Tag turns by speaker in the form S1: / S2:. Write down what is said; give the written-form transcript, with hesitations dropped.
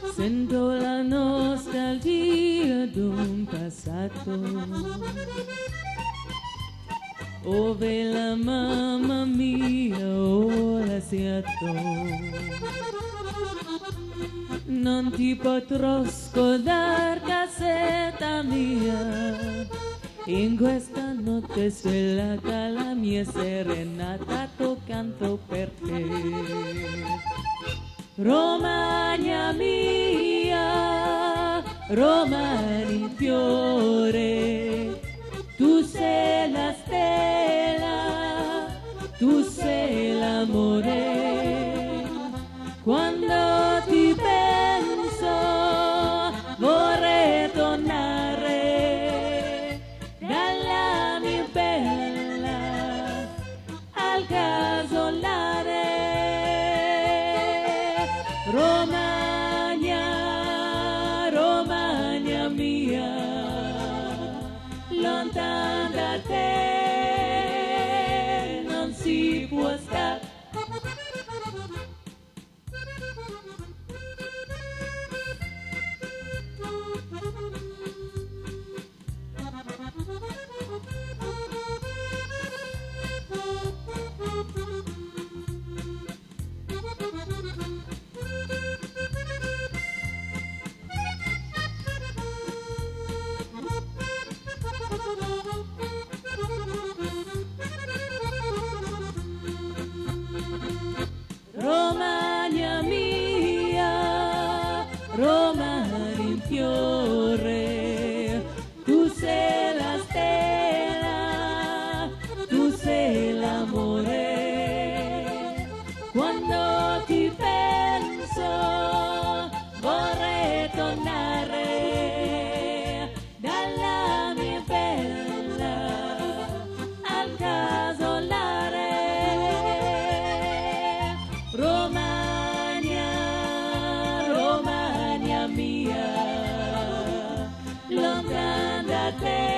S1: Sento la nostalgia d'un passato, ove la mamma mia ora siato. Non ti potrò scordare, casetta mia, in questa notte stellata la mia serenata canto per te. Romagna mia, Roma in fiore, tu sei la stella, tu sei l'amore. Quando ti penso vorrei tornare dalla mia bella al casolare. Romagna, Romagna mia, lontana da te non si può stare. Romagna mia, Roma in fiore, tu sei la stella, tu sei l'amore. Quando ti penso vorrei tornare dalla mia bella al casolare. Romagna, Romagna mia, lontana da te